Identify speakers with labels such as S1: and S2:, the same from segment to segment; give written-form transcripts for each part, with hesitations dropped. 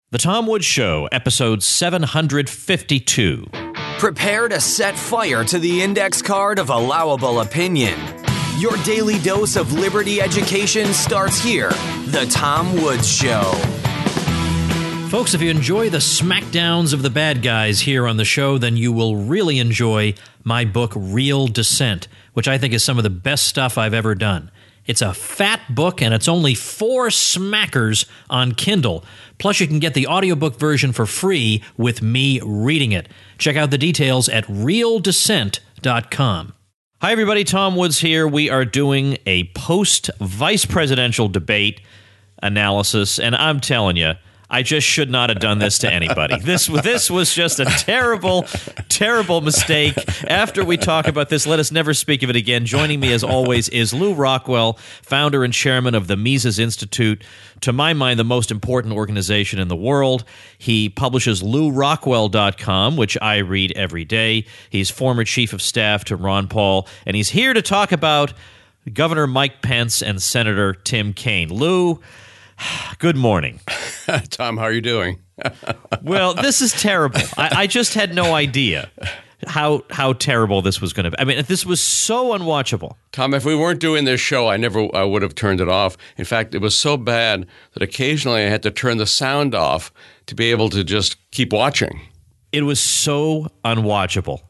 S1: The Tom Woods Show, episode 752.
S2: Prepare to set fire to the index card of allowable opinion. Your daily dose of liberty education starts here. The Tom Woods Show.
S1: Folks, if you enjoy the smackdowns of the bad guys here on the show, then you will really enjoy my book, Real Dissent, which I think is some of the best stuff I've ever done. It's a fat book, and it's only 4 smackers on Kindle. Plus, you can get the audiobook version for free with me reading it. Check out the details at realdissent.com. Hi, everybody. Tom Woods here. We are doing a post-vice presidential debate analysis, and I'm telling you, I just should not have done this to anybody. This was just a terrible, terrible mistake. After we talk about this, let us never speak of it again. Joining me, as always, is Lew Rockwell, founder and chairman of the Mises Institute, to my mind, the most important organization in the world. He publishes LewRockwell.com, which I read every day. He's former chief of staff to Ron Paul, and he's here to talk about Governor Mike Pence and Senator Tim Kaine. Lew, good morning.
S3: Tom, how are you doing?
S1: Well, this is terrible. I just had no idea how terrible this was going to be. I mean, this was so unwatchable.
S3: Tom, if we weren't doing this show, I would have turned it off. In fact, it was so bad that occasionally I had to turn the sound off to be able to just keep watching.
S1: It was so unwatchable.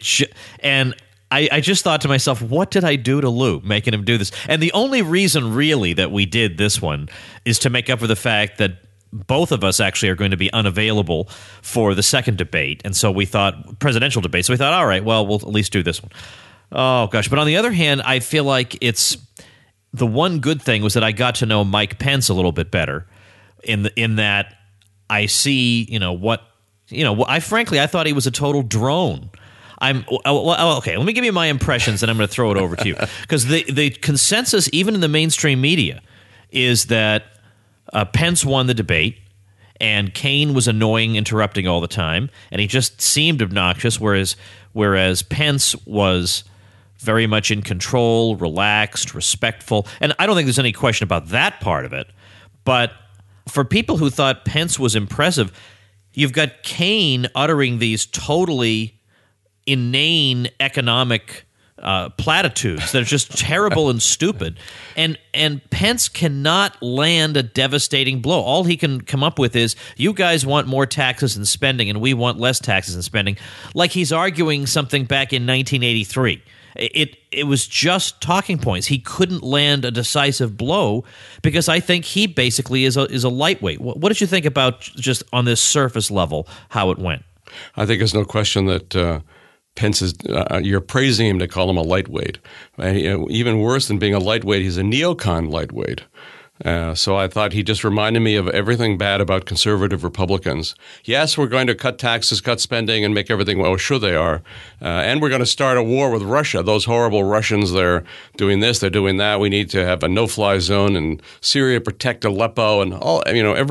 S1: I just thought to myself, what did I do to Lew, making him do this? And the only reason, really, that we did this one is to make up for the fact that both of us actually are going to be unavailable for the second debate. And so we thought, presidential debate. So we thought, all right, well, we'll at least do this one. Oh, gosh. But on the other hand, I feel like it's the one good thing was that I got to know Mike Pence a little bit better in that I see, I thought he was a total drone. Okay, let me give you my impressions, and I'm going to throw it over to you. Because the consensus, even in the mainstream media, is that Pence won the debate, and Kaine was annoying, interrupting all the time, and he just seemed obnoxious, whereas Pence was very much in control, relaxed, respectful. And I don't think there's any question about that part of it. But for people who thought Pence was impressive, you've got Kaine uttering these totally inane economic platitudes that are just terrible and stupid, and Pence cannot land a devastating blow. All he can come up with is, you guys want more taxes and spending, and we want less taxes and spending, like he's arguing something back in 1983. It was just talking points. He couldn't land a decisive blow because I think he basically is a lightweight. What did you think about, just on this surface level, how it went?
S3: I think there's no question that Pence is, you're praising him to call him a lightweight. Even worse than being a lightweight, he's a neocon lightweight. So I thought he just reminded me of everything bad about conservative Republicans. Yes, we're going to cut taxes, cut spending, and make everything, well, sure they are. And we're going to start a war with Russia. Those horrible Russians, they're doing this, they're doing that. We need to have a no-fly zone in Syria, protect Aleppo, and all,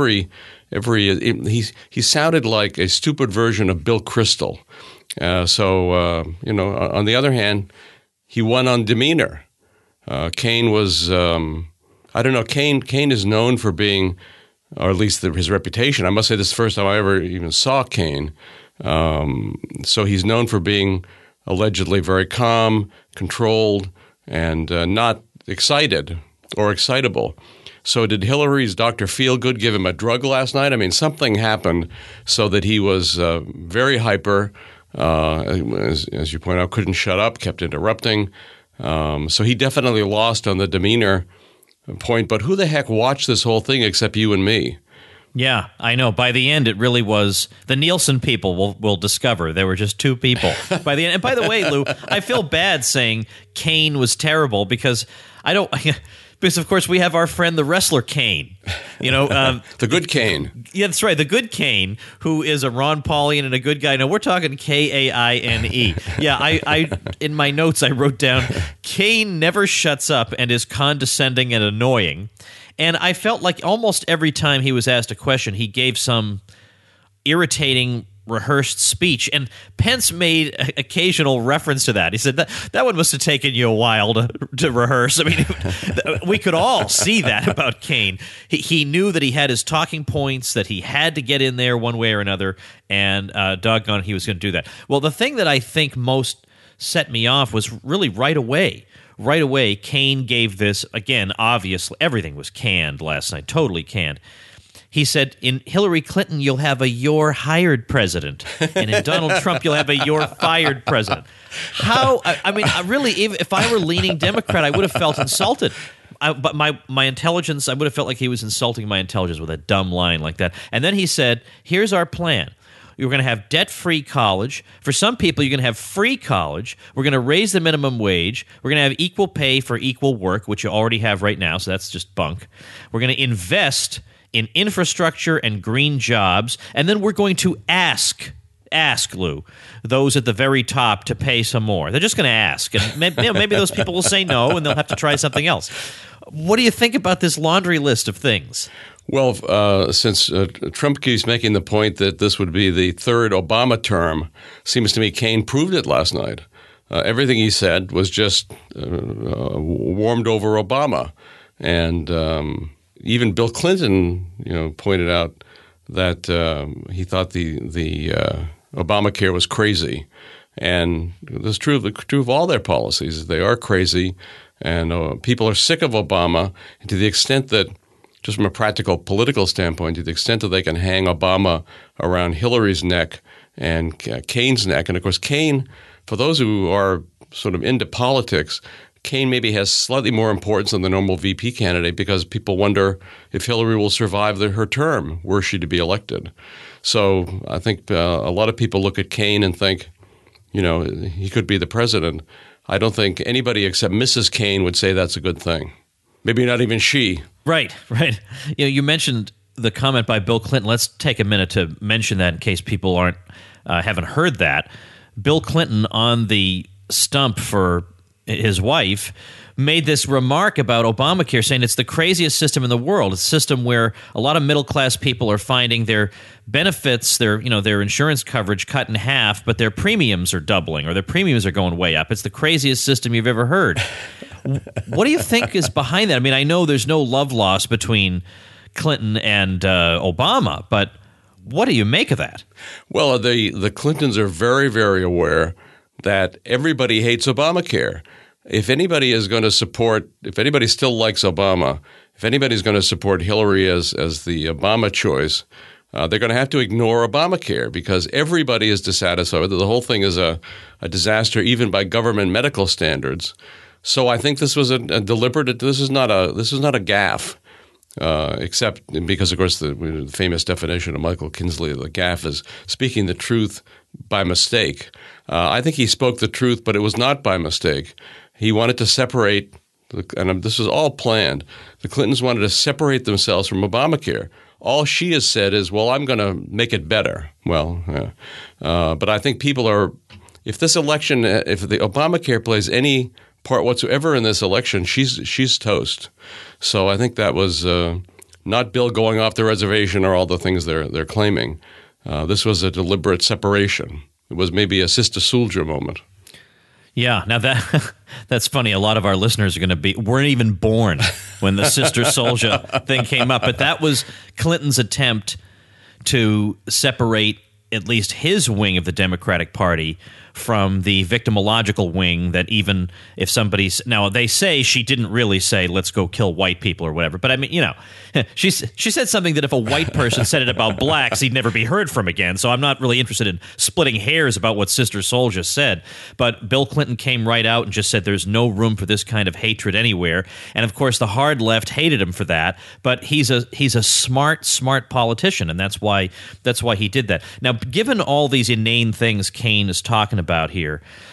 S3: he sounded like a stupid version of Bill Kristol. On the other hand, he won on demeanor. Kaine was, Kaine is known for being, or at least his reputation. I must say this is the first time I ever even saw Kaine. So he's known for being allegedly very calm, controlled, and not excited or excitable. So did Hillary's Dr. Feelgood give him a drug last night? I mean, something happened so that he was very hyper, as you point out, couldn't shut up, kept interrupting. So he definitely lost on the demeanor point. But who the heck watched this whole thing except you and me?
S1: Yeah, I know. By the end, it really was the Nielsen people will discover there were just 2 people by the end. And by the way, Lew, I feel bad saying Kaine was terrible because because of course we have our friend the wrestler Kane,
S3: the good Kane.
S1: Yeah, that's right, the good Kane, who is a Ron Paulian and a good guy. No, we're talking Kaine. Yeah, I in my notes I wrote down Kaine never shuts up and is condescending and annoying. And I felt like almost every time he was asked a question, he gave some irritating rehearsed speech, and Pence made occasional reference to that. He said that one must have taken you a while to rehearse. I mean, we could all see that about Kaine. He knew that he had his talking points, that he had to get in there one way or another, and doggone, he was going to do that. Well, the thing that I think most set me off was really right away. Right away, Kaine gave this, again, obviously, everything was canned last night, totally canned. He said, in Hillary Clinton, you'll have a "you're hired" president. And in Donald Trump, you'll have a "you're fired" president. How? I mean, really, if I were leaning Democrat, I would have felt insulted. But my intelligence, I would have felt like he was insulting my intelligence with a dumb line like that. And then he said, here's our plan. You're going to have debt-free college. For some people, you're going to have free college. We're going to raise the minimum wage. We're going to have equal pay for equal work, which you already have right now, so that's just bunk. We're going to invest in infrastructure and green jobs, and then we're going to ask, Lou, those at the very top to pay some more. They're just going to ask, and maybe those people will say no, and they'll have to try something else. What do you think about this laundry list of things?
S3: Well, since Trump keeps making the point that this would be the third Obama term, seems to me Kaine proved it last night. Everything he said was just warmed over Obama, and even Bill Clinton, pointed out that he thought the Obamacare was crazy, and that's true of all their policies. They are crazy, and people are sick of Obama, and to the extent that, just from a practical political standpoint, to the extent that they can hang Obama around Hillary's neck and Kaine's neck, and of course Kaine, for those who are sort of into politics, Kaine maybe has slightly more importance than the normal VP candidate because people wonder if Hillary will survive her term were she to be elected. So I think a lot of people look at Kaine and think, he could be the president. I don't think anybody except Mrs. Kaine would say that's a good thing. Maybe not even she. Right.
S1: You mentioned the comment by Bill Clinton. Let's take a minute to mention that in case people haven't heard that. Bill Clinton on the stump for his wife made this remark about Obamacare, saying it's the craziest system in the world. It's a system where a lot of middle-class people are finding their benefits, their insurance coverage cut in half, but their premiums are doubling or their premiums are going way up. It's the craziest system you've ever heard. What do you think is behind that? I mean, I know there's no love lost between Clinton and Obama, but what do you make of that?
S3: Well, the Clintons are very, very aware that everybody hates Obamacare. If anybody still likes Obama, if anybody's going to support Hillary as the Obama choice, they're going to have to ignore Obamacare because everybody is dissatisfied. The whole thing is a disaster, even by government medical standards. So I think this was a deliberate. This is not a gaffe. Except because, of course, the famous definition of Michael Kinsley, the gaffe is speaking the truth by mistake. I think he spoke the truth, but it was not by mistake. He wanted to separate, and this was all planned. The Clintons wanted to separate themselves from Obamacare. All she has said is, well, I'm going to make it better. Well, but I think people are, if the Obamacare plays any part whatsoever in this election, she's toast. So I think that was not Bill going off the reservation or all the things they're claiming. This was a deliberate separation. It was maybe a Sister Souljah moment.
S1: Yeah, now that's funny. A lot of our listeners weren't even born when the Sister Souljah thing came up, but that was Clinton's attempt to separate at least his wing of the Democratic Party from the victimological wing that even if somebody's – now, they say she didn't really say let's go kill white people or whatever. But, I mean, she said something that if a white person said it about blacks, he'd never be heard from again. So I'm not really interested in splitting hairs about what Sister Souljah said. But Bill Clinton came right out and just said there's no room for this kind of hatred anywhere. And, of course, the hard left hated him for that. But he's a smart politician, and that's why he did that. Now, given all these inane things Kaine is talking about here,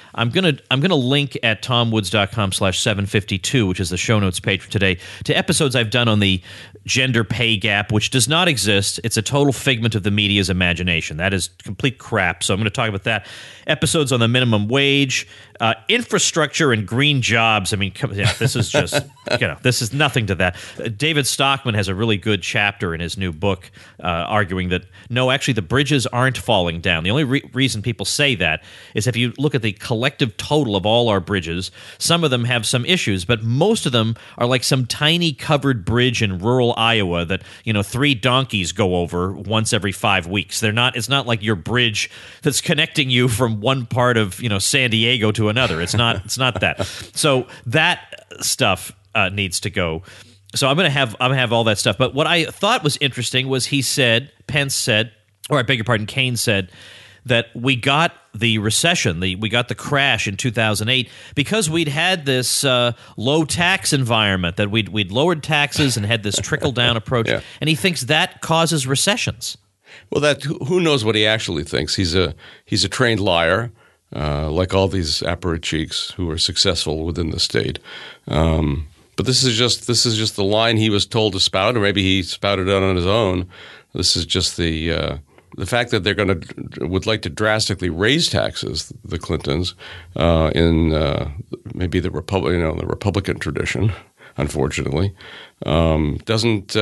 S1: I'm gonna link at tomwoods.com/752, which is the show notes page for today, to episodes I've done on the gender pay gap, which does not exist. It's a total figment of the media's imagination. That is complete crap. So I'm going to talk about that. Episodes on the minimum wage, infrastructure, and green jobs. I mean, this is just this is nothing to that. David Stockman has a really good chapter in his new book arguing that no, actually, the bridges aren't falling down. The only reason people say that is if you look at the collective total of all our bridges, some of them have some issues, but most of them are like some tiny covered bridge in rural Iowa that 3 donkeys go over once every 5 weeks. They're not. It's not like your bridge that's connecting you from one part of San Diego to another. It's not. It's not that. So that stuff needs to go. So I'm gonna have all that stuff. But what I thought was interesting was Pence said, or I beg your pardon, Kane said that we got the recession, we got the crash in 2008 because we'd had this low tax environment, that we'd lowered taxes and had this trickle down approach,
S3: Yeah.
S1: and he thinks that causes recessions.
S3: Well, who knows what he actually thinks? He's a trained liar, like all these apparatchiks who are successful within the state. But this is just the line he was told to spout, or maybe he spouted it on his own. This is just the fact that would like to drastically raise taxes, the Clintons, in maybe the Republican tradition, unfortunately, doesn't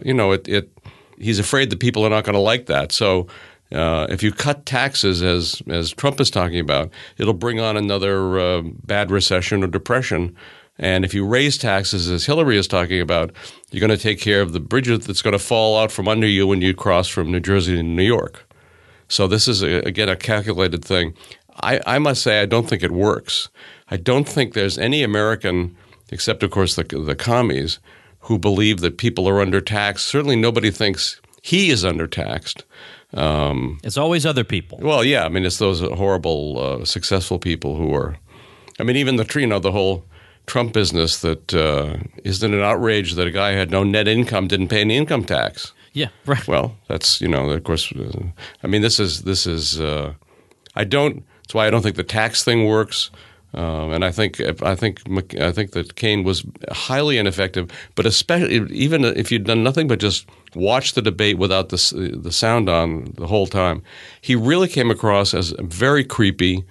S3: he's afraid that people are not going to like that. So if you cut taxes, as Trump is talking about, it'll bring on another bad recession or depression. And if you raise taxes, as Hillary is talking about, you're going to take care of the bridge that's going to fall out from under you when you cross from New Jersey to New York. So this is, again, a calculated thing. I must say I don't think it works. I don't think there's any American, except, of course, the commies, who believe that people are undertaxed. Certainly nobody thinks he is undertaxed.
S1: It's always other people.
S3: Well, yeah. I mean, it's those horrible, successful people who are – I mean, even the whole – Trump business, that isn't it an outrage that a guy who had no net income didn't pay any income tax?
S1: Yeah, right.
S3: Well, that's of course. I mean, this is. That's why I don't think the tax thing works. And I think that Kane was highly ineffective. But especially even if you'd done nothing but just watch the debate without the sound on the whole time, he really came across as very creepy.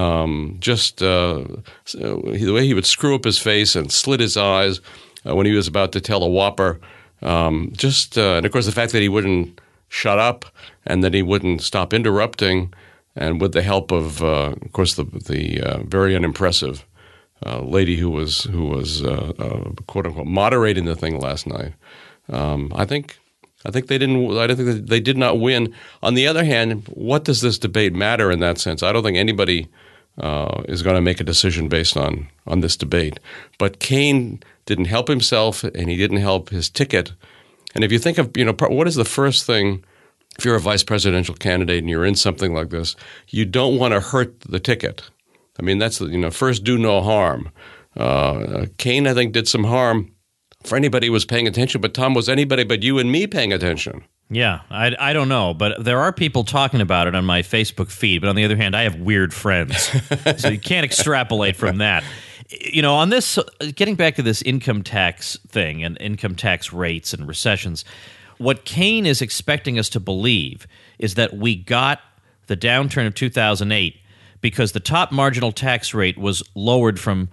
S3: The way he would screw up his face and slit his eyes when he was about to tell a whopper. And of course the fact that he wouldn't shut up and that he wouldn't stop interrupting, and with the help of course the very unimpressive lady who was quote unquote moderating the thing last night. I think they didn't. I don't think they did not win. On the other hand, what does this debate matter in that sense? I don't think anybody is going to make a decision based on this debate. But Kane didn't help himself, and he didn't help his ticket. And if you think of what is the first thing, if you're a vice presidential candidate and you're in something like this, you don't want to hurt the ticket. I mean, that's first do no harm. Kane, I think, did some harm for anybody who was paying attention, but Tom, was anybody but you and me paying attention?
S1: Yeah, I don't know, but there are people talking about it on my Facebook feed. But on the other hand, I have weird friends, so you can't extrapolate from that. On this, getting back to this income tax thing and income tax rates and recessions, what Kane is expecting us to believe is that we got the downturn of 2008 because the top marginal tax rate was lowered from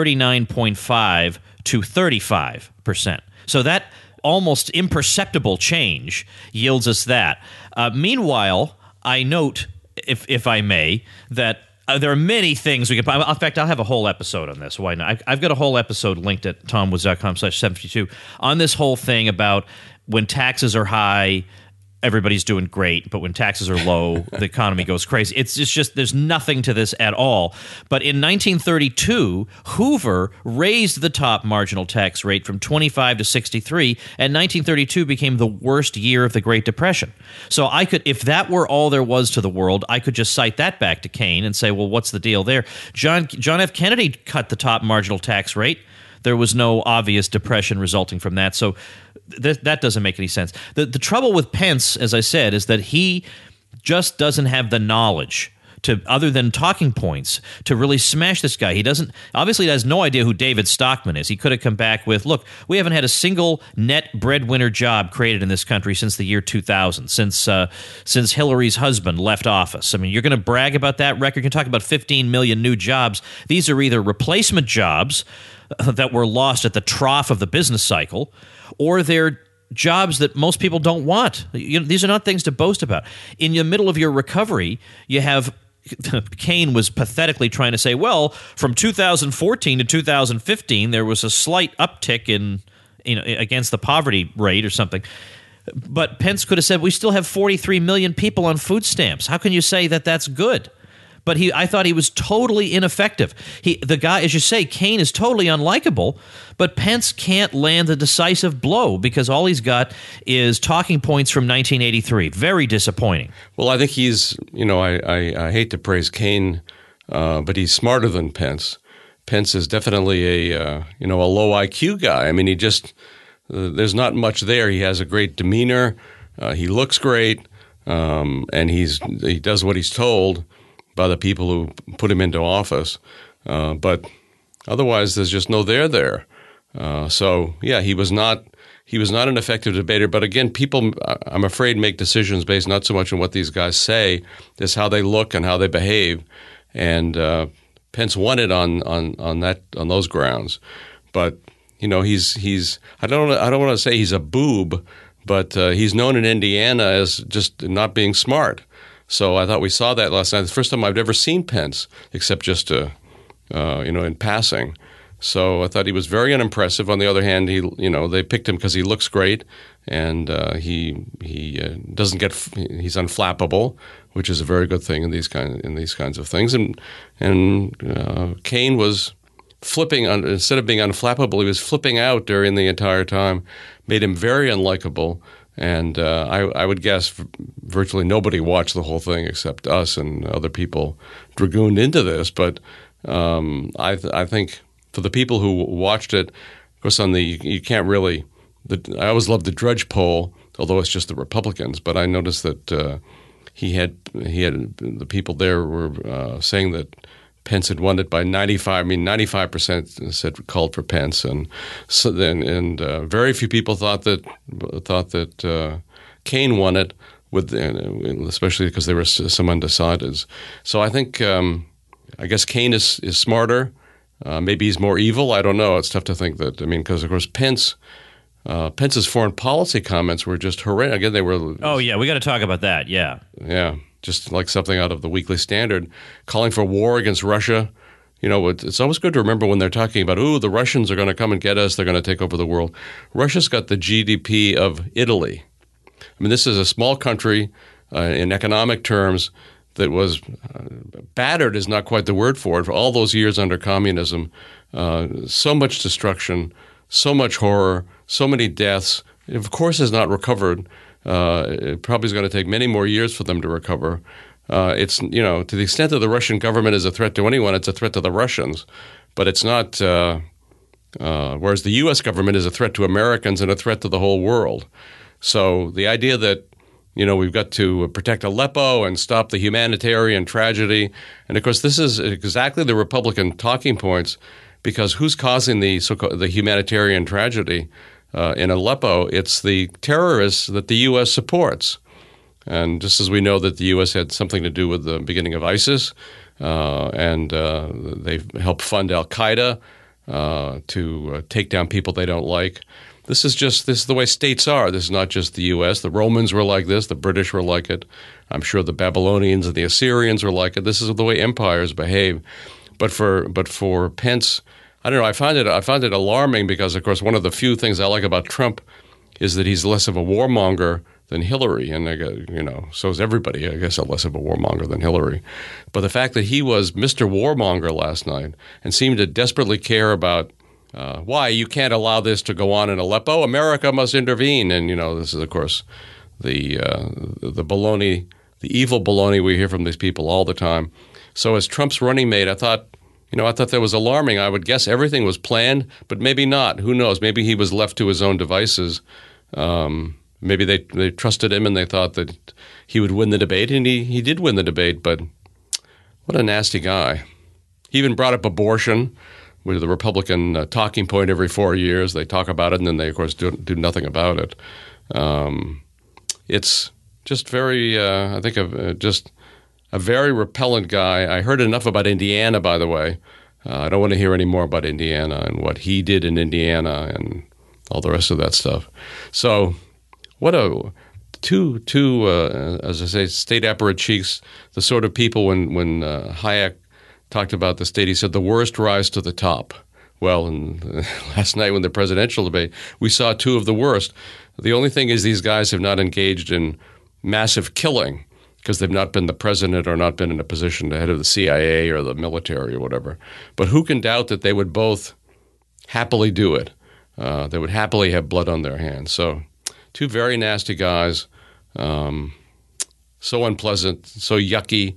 S1: 39.5 to 35%. So that almost imperceptible change yields us that. Meanwhile, I note, if I may, that there are many things we could. In fact, I'll have a whole episode on this. Why not? I've got a whole episode linked at tomwoods.com/752 on this whole thing about when taxes are high, everybody's doing great, but when taxes are low, the economy goes crazy. It's just there's nothing to this at all. But in 1932, Hoover raised the top marginal tax rate from 25 to 63, and 1932 became the worst year of the Great Depression. So I could, if that were all there was to the world, I could just cite that back to Kane and say, well, what's the deal there? John F. Kennedy cut the top marginal tax rate. There was no obvious depression resulting from that. So that doesn't make any sense. The trouble with Pence, as I said, is that he just doesn't have the knowledge to other than talking points to really smash this guy. He obviously has no idea who David Stockman is. He could have come back with, look, we haven't had a single net breadwinner job created in this country since the year 2000, since Hillary's husband left office. I mean, you're going to brag about that record? You can talk about 15 million new jobs. These are either replacement jobs that were lost at the trough of the business cycle, or they're jobs that most people don't want. These are not things to boast about. In the middle of your recovery, you have Kaine was pathetically trying to say, well, from 2014 to 2015, there was a slight uptick in against the poverty rate or something. But Pence could have said, we still have 43 million people on food stamps. How can you say that that's good? But I thought he was totally ineffective. The guy, as you say, Kaine is totally unlikable, but Pence can't land the decisive blow because all he's got is talking points from 1983. Very disappointing.
S3: Well, I think he's, I hate to praise Kaine, but he's smarter than Pence. Pence is definitely a low IQ guy. I mean, there's not much there. He has a great demeanor. He looks great, and he does what he's told by the people who put him into office. But otherwise, there's just no there. So, yeah, he was not an effective debater. But again, people, I'm afraid, make decisions based not so much on what these guys say, as how they look and how they behave. And Pence won it on those grounds. But he's I don't want to say he's a boob, but he's known in Indiana as just not being smart. So I thought we saw that last night. The first time I've ever seen Pence, except just in passing. So I thought he was very unimpressive. On the other hand, they picked him because he looks great, and he doesn't get he's unflappable, which is a very good thing in these kinds of things. And Kaine was flipping instead of being unflappable, he was flipping out during the entire time, made him very unlikable. And I would guess virtually nobody watched the whole thing except us and other people dragooned into this. But I think for the people who watched it, of course, you can't really. I always loved the Drudge poll, although it's just the Republicans. But I noticed that he had the people there were saying that Pence had won it by 95. I mean, 95% said called for Pence, and so then very few people thought that Kaine won it, especially because there were some undecideds. So I think I guess Kaine is smarter. Maybe he's more evil. I don't know. It's tough to think that. I mean, because of course Pence's foreign policy comments were just horrendous. Again, they were.
S1: Oh yeah, we got to talk about that. Yeah.
S3: Yeah. Just like something out of the Weekly Standard, calling for war against Russia. It's always good to remember when they're talking about, the Russians are going to come and get us, they're going to take over the world. Russia's got the GDP of Italy. I mean, this is a small country in economic terms that was battered is not quite the word for it, for all those years under communism. So much destruction, so much horror, so many deaths. It, of course, has not recovered. It probably is going to take many more years for them to recover. It's to the extent that the Russian government is a threat to anyone, it's a threat to the Russians, but it's not. Whereas the U.S. government is a threat to Americans and a threat to the whole world. So the idea that we've got to protect Aleppo and stop the humanitarian tragedy, and of course this is exactly the Republican talking points, because who's causing the humanitarian tragedy? In Aleppo, it's the terrorists that the U.S. supports. And just as we know that the U.S. had something to do with the beginning of ISIS, and they've helped fund al-Qaeda to take down people they don't like, this is the way states are. This is not just the U.S. The Romans were like this. The British were like it. I'm sure the Babylonians and the Assyrians were like it. This is the way empires behave. But for Pence, I don't know. I find it alarming because, of course, one of the few things I like about Trump is that he's less of a warmonger than Hillary, and so is everybody. I guess less of a warmonger than Hillary. But the fact that he was Mr. Warmonger last night and seemed to desperately care about why you can't allow this to go on in Aleppo, America must intervene. And this is, of course, the baloney, the evil baloney we hear from these people all the time. So as Trump's running mate, I thought that was alarming. I would guess everything was planned, but maybe not. Who knows? Maybe he was left to his own devices. Maybe they trusted him and they thought that he would win the debate, and he did win the debate. But What a nasty guy. He even brought up abortion, which is the Republican talking point every 4 years. They talk about it, and then they, of course, do nothing about it. It's just very, I think, just a very repellent guy. I heard enough about Indiana, by the way. I don't want to hear any more about Indiana and what he did in Indiana and all the rest of that stuff. So what a two as I say, state apparatchiks, the sort of people when Hayek talked about the state, he said the worst rise to the top. Well, and last night when the presidential debate, we saw two of the worst. The only thing is these guys have not engaged in massive killing because they've not been the president or not been in a position to head of the CIA or the military or whatever. But who can doubt that they would both happily do it? They would happily have blood on their hands. So two very nasty guys, so unpleasant, so yucky,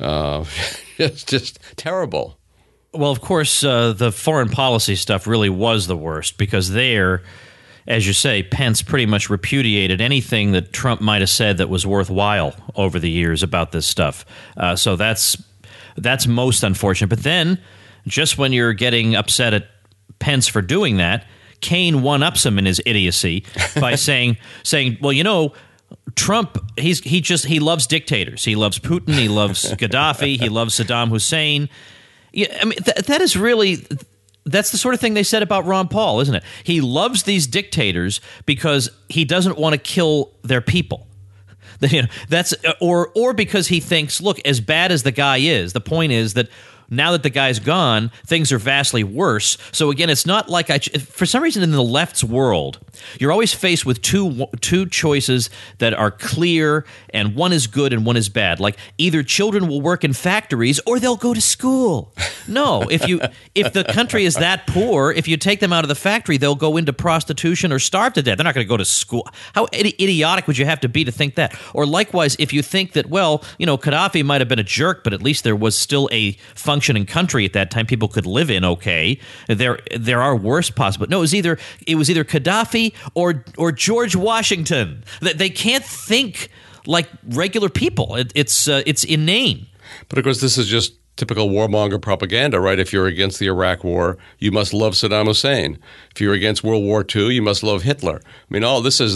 S3: it's just terrible.
S1: Well, of course, the foreign policy stuff really was the worst because there, as you say, Pence pretty much repudiated anything that Trump might have said that was worthwhile over the years about this stuff. So that's most unfortunate. But then, just when you're getting upset at Pence for doing that, Kaine one-ups him in his idiocy by saying, well, you know, Trump, he loves dictators. He loves Putin. He loves Gaddafi. He loves Saddam Hussein. Yeah, I mean, that is really. That's the sort of thing they said about Ron Paul, isn't it? He loves these dictators because he doesn't want to kill their people. You know, that's or because he thinks, look, as bad as the guy is, the point is that now that the guy's gone, things are vastly worse. So again, it's not like for some reason in the left's world, you're always faced with two choices that are clear, and one is good and one is bad. Like either children will work in factories or they'll go to school. No, if the country is that poor, if you take them out of the factory, they'll go into prostitution or starve to death. They're not going to go to school. How idiotic would you have to be to think that? Or likewise, if you think that, well, you know, Gaddafi might have been a jerk, but at least there was still a functioning country at that time people could live in. Okay, there are worse possible. No, it was either Gaddafi or George Washington. They can't think like regular people. It's inane.
S3: But of course, this is just typical warmonger propaganda, right? If you're against the Iraq War, you must love Saddam Hussein. If you're against World War II, you must love Hitler. I mean, all this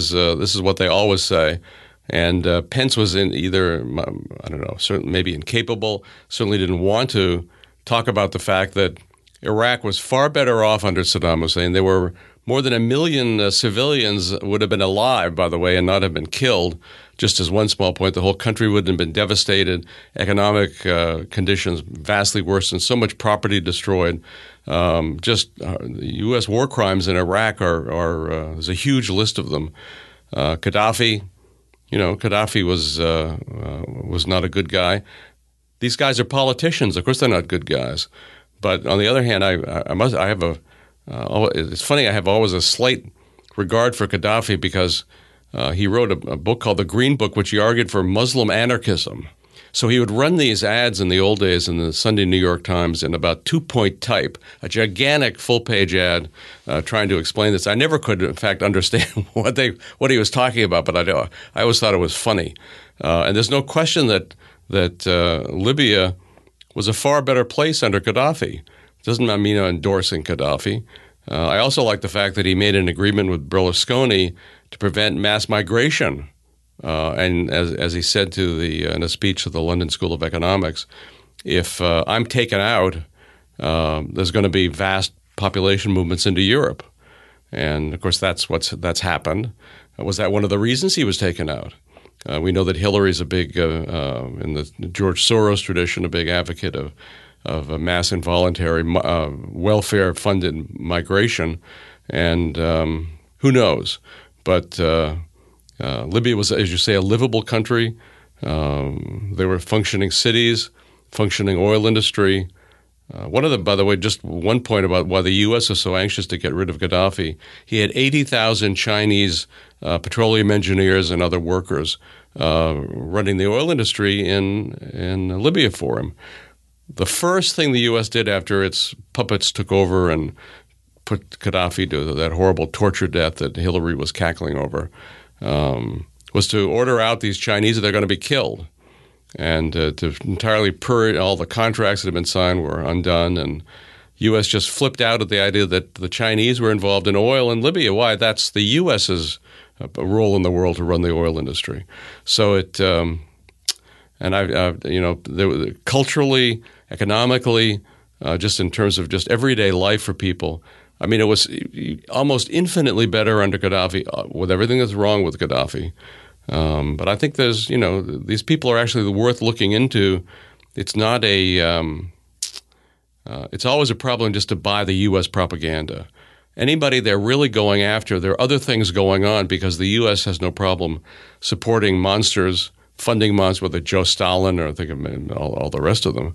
S3: is what they always say. And Pence was in either, I don't know, certainly maybe incapable, certainly didn't want to talk about the fact that Iraq was far better off under Saddam Hussein. There were more than 1 million civilians would have been alive, by the way, and not have been killed. Just as one small point, the whole country would have been devastated, economic conditions vastly worse, and so much property destroyed. The U.S. war crimes in Iraq are there's a huge list of them. Gaddafi. You know, Gaddafi was not a good guy. These guys are politicians. Of course, they're not good guys. But on the other hand, it's funny. I have always a slight regard for Gaddafi because he wrote a book called The Green Book, which he argued for Muslim anarchism. So he would run these ads in the old days in the Sunday New York Times in about 2-point type, a gigantic full-page ad trying to explain this. I never could, in fact, understand what he was talking about, but I always thought it was funny. And there's no question that Libya was a far better place under Gaddafi. Doesn't mean I'm endorsing Gaddafi. I also like the fact that he made an agreement with Berlusconi to prevent mass migration. And as he said in a speech to the London School of Economics, if I'm taken out, there's going to be vast population movements into Europe. And of course, that's happened. Was that one of the reasons he was taken out? We know that Hillary's a big, in the George Soros tradition, a big advocate of a mass involuntary welfare-funded migration. And who knows? But Libya was, as you say, a livable country. There were functioning cities, functioning oil industry. By the way, just one point about why the U.S. is so anxious to get rid of Gaddafi. He had 80,000 Chinese petroleum engineers and other workers running the oil industry in Libya for him. The first thing the U.S. did after its puppets took over and put Gaddafi to that horrible torture death that Hillary was cackling over was to order out these Chinese that they're going to be killed. and to entirely purge all the contracts that had been signed were undone, and U.S. just flipped out at the idea that the Chinese were involved in oil in Libya. Why? That's the U.S.'s role in the world to run the oil industry. So it, culturally, economically, just in terms of just everyday life for people. I mean, it was almost infinitely better under Gaddafi, with everything that's wrong with Gaddafi. But I think there's, these people are actually worth looking into. It's not it's always a problem just to buy the U.S. propaganda. Anybody they're really going after, there are other things going on because the U.S. has no problem supporting monsters, funding monsters, whether Joe Stalin or I think all the rest of them.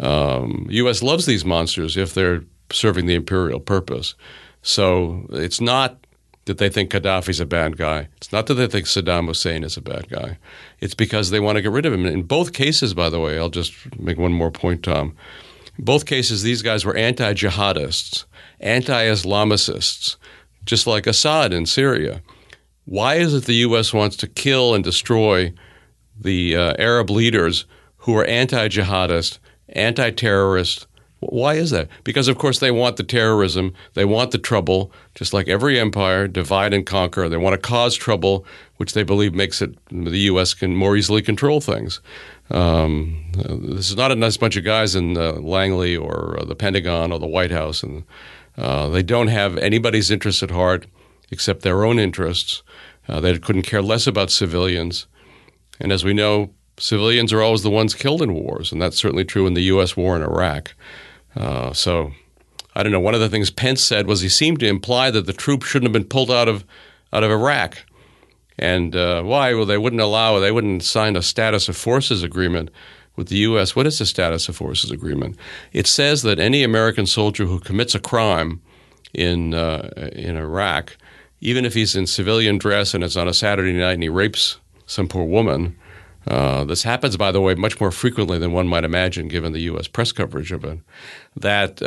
S3: U.S. loves these monsters if they're serving the imperial purpose. So it's not that they think Gaddafi's a bad guy. It's not that they think Saddam Hussein is a bad guy. It's because they want to get rid of him. In both cases, by the way, I'll just make one more point, Tom. In both cases, these guys were anti-jihadists, anti-Islamicists, just like Assad in Syria. Why is it the U.S. wants to kill and destroy the Arab leaders who are anti-jihadist, anti-terrorist? Why is that? Because, of course, they want the terrorism. They want the trouble, just like every empire, divide and conquer. They want to cause trouble, which they believe makes it the U.S. can more easily control things. This is not a nice bunch of guys in Langley or the Pentagon or the White House, and they don't have anybody's interests at heart except their own interests. They couldn't care less about civilians. And as we know, civilians are always the ones killed in wars, and that's certainly true in the U.S. war in Iraq. So I don't know. One of the things Pence said was he seemed to imply that the troops shouldn't have been pulled out of Iraq. And why? Well, they wouldn't sign a status of forces agreement with the U.S. What is the status of forces agreement? It says that any American soldier who commits a crime in Iraq, even if he's in civilian dress and it's on a Saturday night and he rapes some poor woman, this happens, by the way, much more frequently than one might imagine given the U.S. press coverage of it, that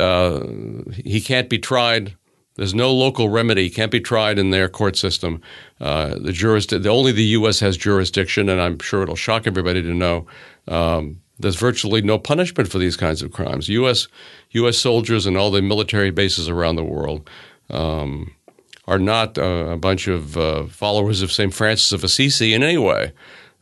S3: he can't be tried. There's no local remedy. He can't be tried in their court system. Only the U.S. has jurisdiction, and I'm sure it'll shock everybody to know there's virtually no punishment for these kinds of crimes. U.S. soldiers and all the military bases around the world are not a bunch of followers of St. Francis of Assisi in any way.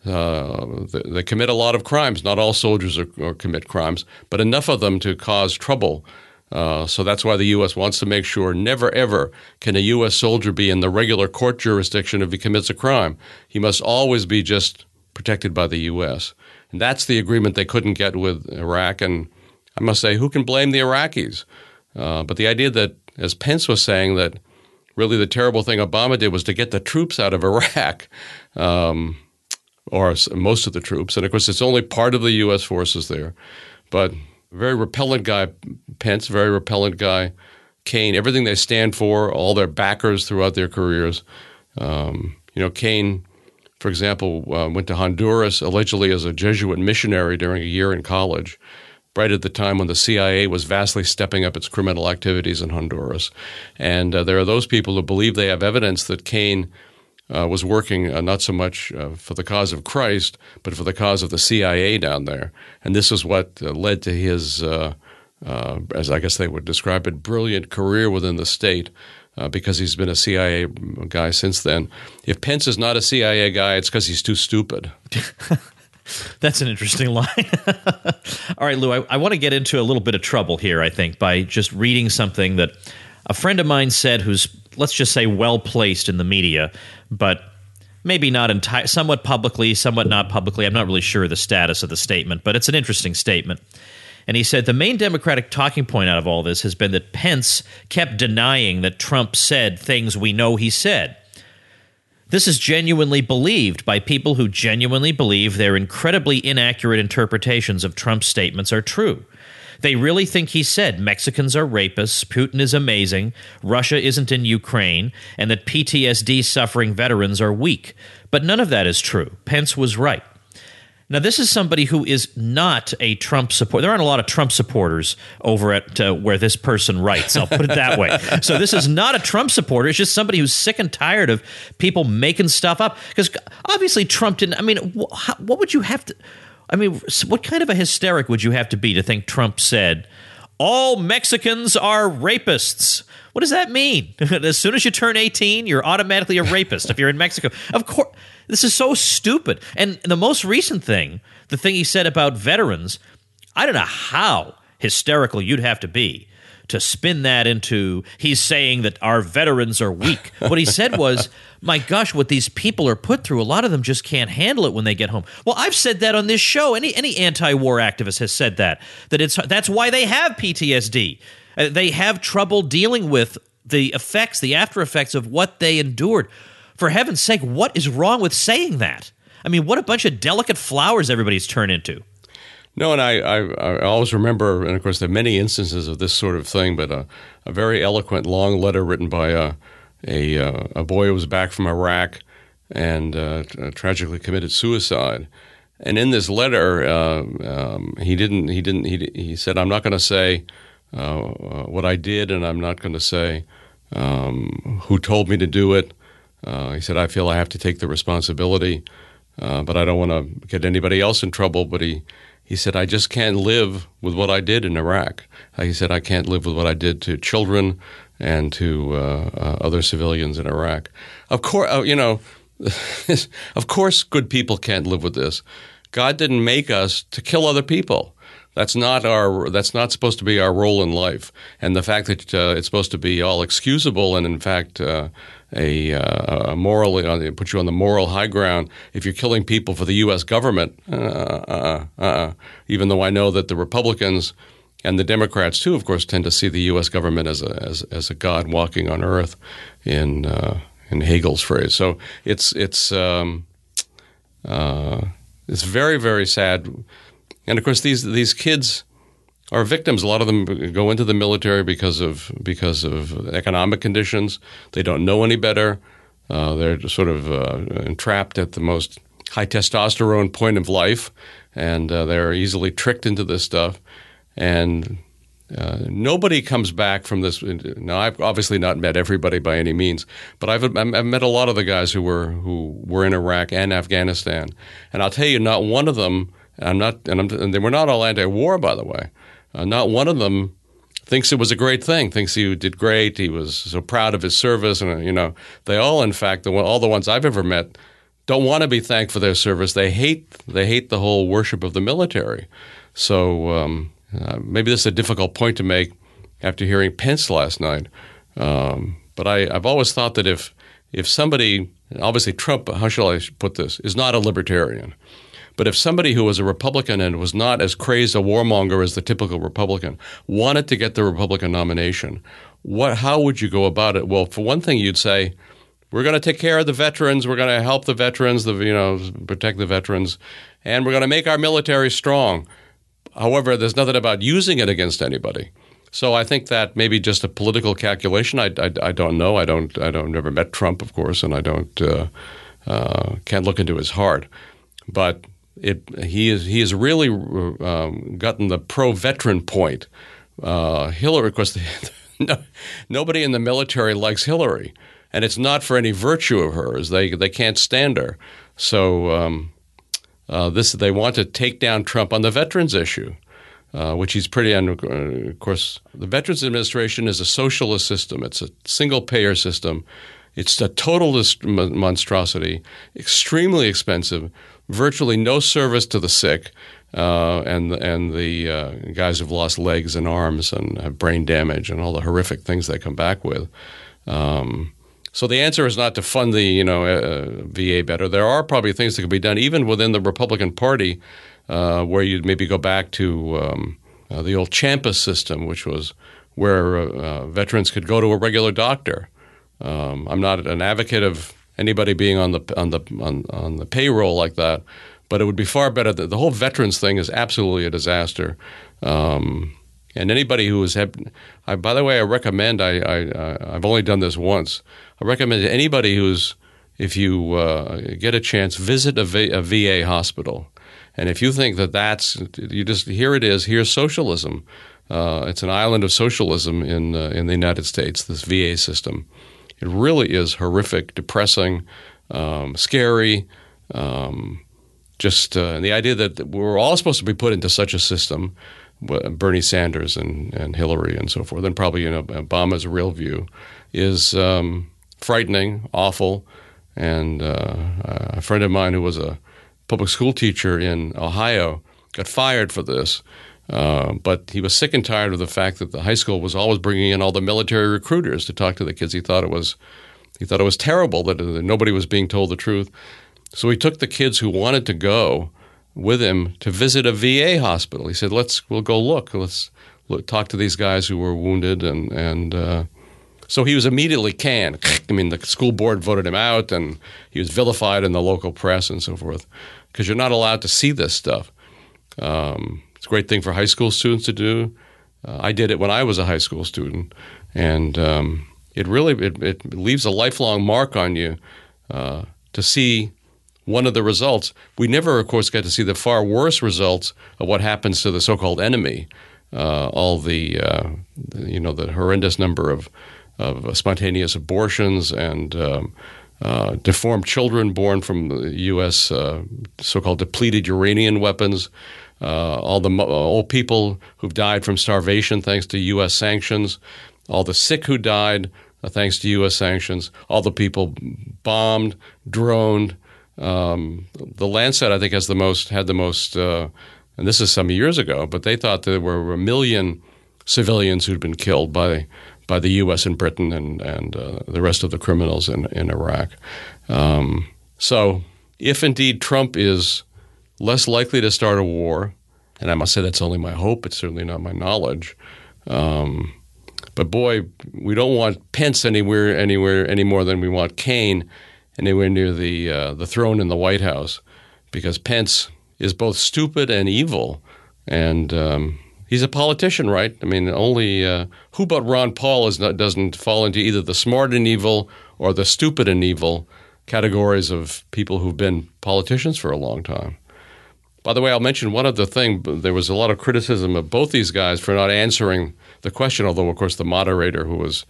S3: They commit a lot of crimes. Not all soldiers commit crimes, but enough of them to cause trouble. So that's why the U.S. wants to make sure never, ever can a U.S. soldier be in the regular court jurisdiction if he commits a crime. He must always be just protected by the U.S. And that's the agreement they couldn't get with Iraq. And I must say, who can blame the Iraqis? But the idea that, as Pence was saying, that really the terrible thing Obama did was to get the troops out of Iraq, or most of the troops. And, of course, it's only part of the U.S. forces there. But very repellent guy, Pence, very repellent guy, Kaine, everything they stand for, all their backers throughout their careers. Kaine, for example, went to Honduras allegedly as a Jesuit missionary during a year in college, right at the time when the CIA was vastly stepping up its criminal activities in Honduras. And there are those people who believe they have evidence that Kaine was working not so much for the cause of Christ, but for the cause of the CIA down there. And this is what led to his, as I guess they would describe it, brilliant career within the state, because he's been a CIA guy since then. If Pence is not a CIA guy, it's because he's too stupid.
S1: That's an interesting line. All right, Lou, I want to get into a little bit of trouble here, I think, by just reading something that a friend of mine said who's, let's just say, well-placed in the media, but maybe not somewhat publicly, somewhat not publicly. I'm not really sure of the status of the statement, but it's an interesting statement. And he said the main Democratic talking point out of all this has been that Pence kept denying that Trump said things we know he said. This is genuinely believed by people who genuinely believe their incredibly inaccurate interpretations of Trump's statements are true. They really think he said Mexicans are rapists, Putin is amazing, Russia isn't in Ukraine, and that PTSD-suffering veterans are weak. But none of that is true. Pence was right. Now, this is somebody who is not a Trump supporter. There aren't a lot of Trump supporters over at where this person writes. I'll put it that way. So this is not a Trump supporter. It's just somebody who's sick and tired of people making stuff up. Because obviously Trump didn't. I mean, what would you have to? I mean, what kind of a hysteric would you have to be to think Trump said, all Mexicans are rapists? What does that mean? As soon as you turn 18, you're automatically a rapist if you're in Mexico. Of course, this is so stupid. And the most recent thing, the thing he said about veterans, I don't know how hysterical you'd have to be to spin that into he's saying that our veterans are weak. What he said was, my gosh, what these people are put through, a lot of them just can't handle it when they get home. Well, I've said that on this show. Any anti-war activist has said that's why they have PTSD. They have trouble dealing with the effects, the after effects of what they endured. For heaven's sake, what is wrong with saying that? I mean, what a bunch of delicate flowers everybody's turned into.
S3: No, and I always remember, and of course there are many instances of this sort of thing, but a very eloquent long letter written by a boy who was back from Iraq and tragically committed suicide. And in this letter, he said, I'm not going to say what I did, and I'm not going to say who told me to do it. He said, I feel I have to take the responsibility, but I don't want to get anybody else in trouble. But he said, I just can't live with what I did in Iraq. He said, I can't live with what I did to children and to other civilians in Iraq. Of course, of course, good people can't live with this. God didn't make us to kill other people. That's not supposed to be our role in life. And the fact that it's supposed to be all excusable and, in fact, morally put you on the moral high ground if you're killing people for the U.S. government. Even though I know that the Republicans and the Democrats too, of course, tend to see the U.S. government as a god walking on earth, in Hegel's phrase. So it's very, very sad. And of course, these kids are victims. A lot of them go into the military because of economic conditions. They don't know any better. They're sort of entrapped at the most high testosterone point of life, and they're easily tricked into this stuff. And nobody comes back from this. Now, I've obviously not met everybody by any means, but I've met a lot of the guys who were in Iraq and Afghanistan, and I'll tell you, not one of them. And they were not all anti-war, by the way. Not one of them thinks it was a great thing. Thinks he did great. He was so proud of his service, and they all, in fact, all the ones I've ever met, don't want to be thanked for their service. They hate the whole worship of the military. So maybe this is a difficult point to make after hearing Pence last night. But I've always thought that if somebody, obviously Trump, how shall I put this, is not a libertarian. But if somebody who was a Republican and was not as crazed a warmonger as the typical Republican wanted to get the Republican nomination, how would you go about it? Well, for one thing, you'd say, we're going to take care of the veterans, we're going to help the veterans, protect the veterans, and we're going to make our military strong. However, there's nothing about using it against anybody. So I think that may be just a political calculation. I don't know. I never met Trump, of course, and I can't look into his heart. But he has really gotten the pro-veteran point. Hillary, of course, nobody in the military likes Hillary, and it's not for any virtue of hers. They can't stand her. So they want to take down Trump on the veterans issue, which he's pretty. And of course, the Veterans Administration is a socialist system. It's a single-payer system. It's a total monstrosity, extremely expensive. Virtually no service to the sick, and the guys who've lost legs and arms and have brain damage and all the horrific things they come back with. So the answer is not to fund the VA better. There are probably things that could be done even within the Republican Party, where you'd maybe go back to the old Champa system, which was where veterans could go to a regular doctor. I'm not an advocate of anybody being on the payroll like that, but it would be far better. The whole veterans thing is absolutely a disaster. And anybody who has by the way, I recommend. I've only done this once. I recommend to anybody if you get a chance, visit a VA hospital, and if you think here's socialism. It's an island of socialism in the United States. This VA system. It really is horrific, depressing, scary, And the idea that we're all supposed to be put into such a system, Bernie Sanders and Hillary and so forth, and probably Obama's real view, is frightening, awful. And a friend of mine who was a public school teacher in Ohio got fired for this. But he was sick and tired of the fact that the high school was always bringing in all the military recruiters to talk to the kids. He thought it was terrible that nobody was being told the truth. So he took the kids who wanted to go with him to visit a VA hospital. He said, we'll go look. Let's talk to these guys who were wounded. And so he was immediately canned. I mean, the school board voted him out, and he was vilified in the local press and so forth, because you're not allowed to see this stuff. It's a great thing for high school students to do. I did it when I was a high school student, and it leaves a lifelong mark on you to see one of the results. We never, of course, get to see the far worse results of what happens to the so-called enemy. All the horrendous number of spontaneous abortions and deformed children born from the U.S. So-called depleted uranium weapons. All the old people who've died from starvation thanks to U.S. sanctions. All the sick who died thanks to U.S. sanctions. All the people bombed, droned. The Lancet, I think, had the most, and this is some years ago, but they thought there were 1 million civilians who'd been killed by the U.S. and Britain and the rest of the criminals in Iraq. So if indeed Trump is less likely to start a war, and I must say that's only my hope, it's certainly not my knowledge, but boy, we don't want Pence anywhere any more than we want Kaine anywhere near the throne in the White House, because Pence is both stupid and evil, and he's a politician, right? I mean, only who but Ron Paul doesn't fall into either the smart and evil or the stupid and evil categories of people who've been politicians for a long time. By the way, I'll mention one other thing. There was a lot of criticism of both these guys for not answering the question, although, of course, the moderator, who was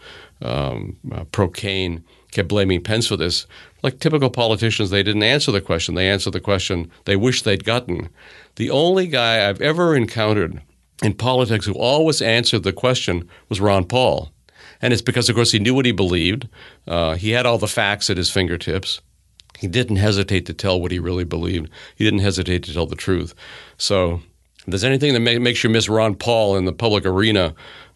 S3: pro-Kaine, kept blaming Pence for this. Like typical politicians, they didn't answer the question. They answered the question they wish they'd gotten. The only guy I've ever encountered in politics who always answered the question was Ron Paul. And it's because, of course, he knew what he believed. He had all the facts at his fingertips. He didn't hesitate to tell what he really believed. He didn't hesitate to tell the truth. So if there's anything that makes you miss Ron Paul in the public arena,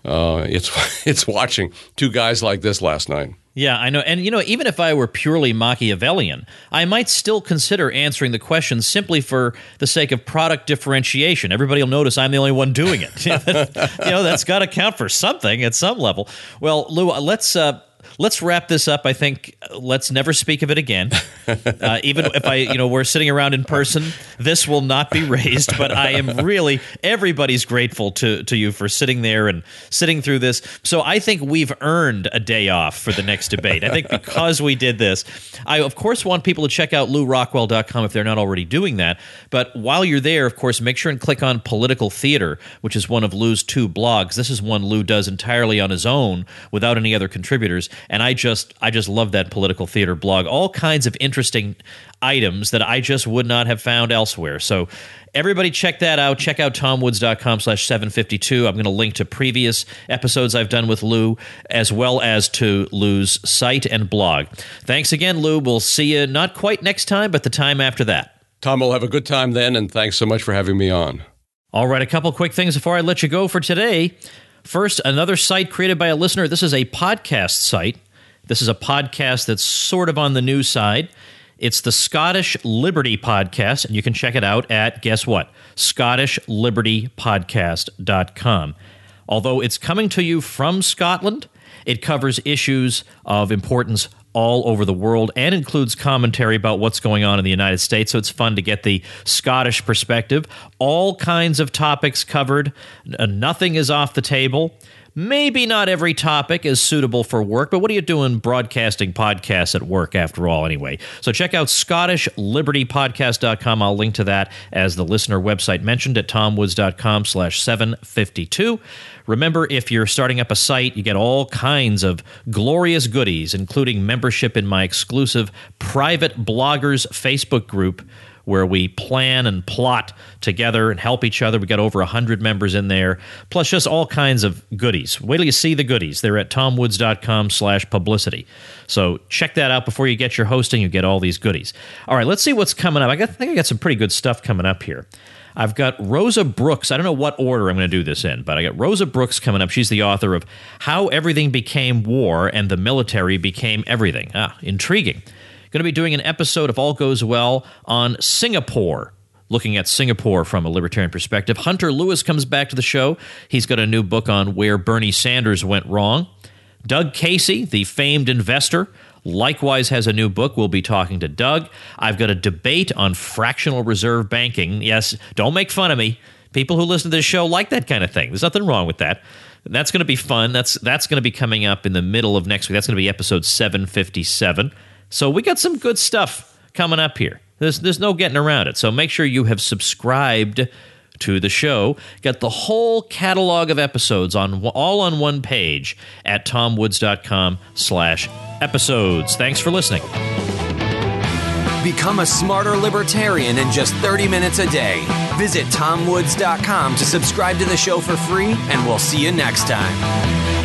S3: it's watching two guys like this last night.
S1: Yeah, I know. And, even if I were purely Machiavellian, I might still consider answering the question simply for the sake of product differentiation. Everybody will notice I'm the only one doing it. That's got to count for something at some level. Well, Lou, let's wrap this up. I think let's never speak of it again. Even if we're sitting around in person, this will not be raised. But I am really, everybody's grateful to you for sitting there and sitting through this. So I think we've earned a day off for the next debate. I think because we did this, I of course want people to check out LouRockwell.com if they're not already doing that. But while you're there, of course, make sure and click on Political Theater, which is one of Lou's 2 blogs. This is one Lou does entirely on his own without any other contributors. And I just love that Political Theater blog. All kinds of interesting items that I just would not have found elsewhere. So everybody check that out. Check out TomWoods.com/752. I'm going to link to previous episodes I've done with Lou, as well as to Lou's site and blog. Thanks again, Lou. We'll see you not quite next time, but the time after that.
S3: Tom, we'll have a good time then, and thanks so much for having me on.
S1: All right, a couple quick things before I let you go for today. First, another site created by a listener. This is a podcast site. This is a podcast that's sort of on the news side. It's the Scottish Liberty Podcast, and you can check it out at, guess what? ScottishLibertyPodcast.com. Although it's coming to you from Scotland, it covers issues of importance all over the world and includes commentary about what's going on in the United States. So it's fun to get the Scottish perspective. All kinds of topics covered. Nothing is off the table. Maybe not every topic is suitable for work, but what are you doing broadcasting podcasts at work after all anyway? So check out ScottishLibertyPodcast.com. I'll link to that as the listener website mentioned at TomWoods.com/752. Remember, if you're starting up a site, you get all kinds of glorious goodies, including membership in my exclusive private bloggers Facebook group, where we plan and plot together and help each other. We got over 100 members in there, plus just all kinds of goodies. Wait till you see the goodies. They're at tomwoods.com/publicity. So check that out before you get your hosting. You get all these goodies. All right, let's see what's coming up. I think I got some pretty good stuff coming up here. I've got Rosa Brooks. I don't know what order I'm going to do this in, but I got Rosa Brooks coming up. She's the author of How Everything Became War and the Military Became Everything. Intriguing. Going to be doing an episode, if all goes well, on Singapore, looking at Singapore from a libertarian perspective. Hunter Lewis comes back to the show. He's got a new book on where Bernie Sanders went wrong. Doug Casey, the famed investor, likewise has a new book. We'll be talking to Doug. I've got a debate on fractional reserve banking. Yes, don't make fun of me. People who listen to this show like that kind of thing. There's nothing wrong with that. That's going to be fun. That's going to be coming up in the middle of next week. That's going to be episode 757. So we got some good stuff coming up here. There's no getting around it. So make sure you have subscribed to the show. Got the whole catalog of episodes all on one page at tomwoods.com/episodes. Thanks for listening.
S2: Become a smarter libertarian in just 30 minutes a day. Visit tomwoods.com to subscribe to the show for free, and we'll see you next time.